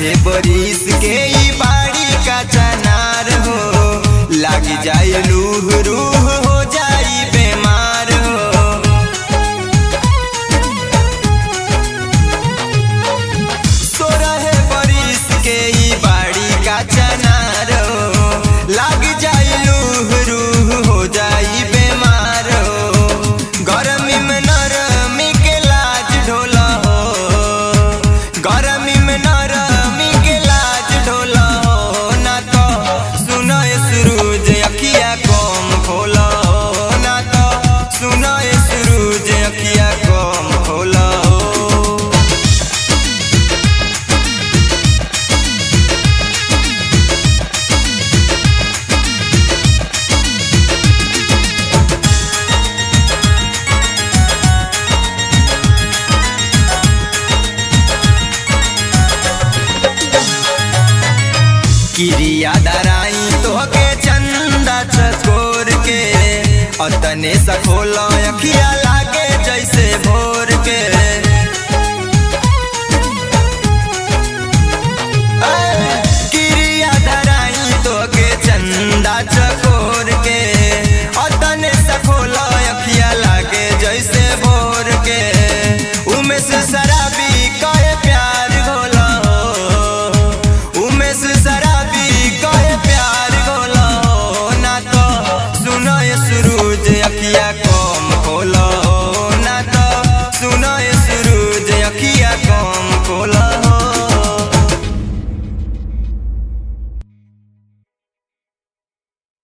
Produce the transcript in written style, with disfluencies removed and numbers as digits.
रहे बरिस के ई बाड़ी का चनार हो, लाग जाए लूह रूह हो जाई बेमार हो। सो रहे बरिस के ई बाड़ी का चनार हो, लाग जाए लूह रूह हो जाई बेमार हो। गरमी में नरमी के लाज ढोला हो, गरमी में नरमी के लाज ढोला हो। ना तो सुनो सूरज अखिया कम खोला हो, ना तो सुनो सूरज अखिया कम खोला हो। किरिया दराई तोहके चंदा चकोर के, अतने सखोला अखिया लागे जैसे भोर के। किरिया दराई तोहके चंदा चकोर के, अतने सखोला अखिया लागे जैसे भोर के। उमेश शराबी कहे प्यार घोला हो, उमेश शराबी कहे प्यार घोला हो। ना तो सुनो सूरज अखिया